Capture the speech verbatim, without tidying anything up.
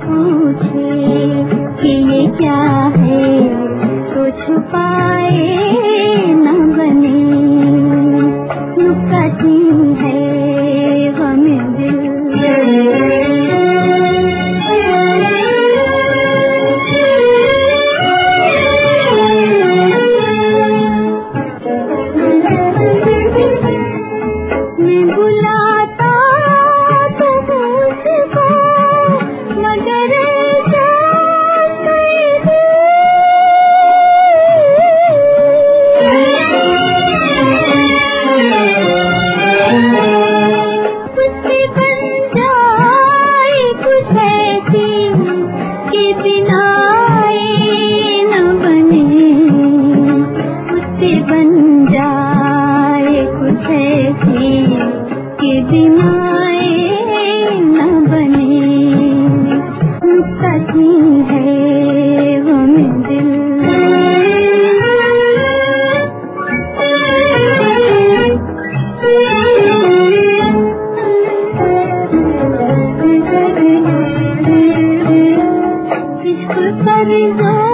पूछे कि ये क्या है, तो छुपाए न बने। लुकाती है हमें दिल, मैं बुलाता तो मुझको मगर उससे बन जाए कुछ ऐसी कि बिना न बने। उससे बन जाए कुछ ऐसी कि बिना न बने। मुक्ति है हमें दिल, इश्क पर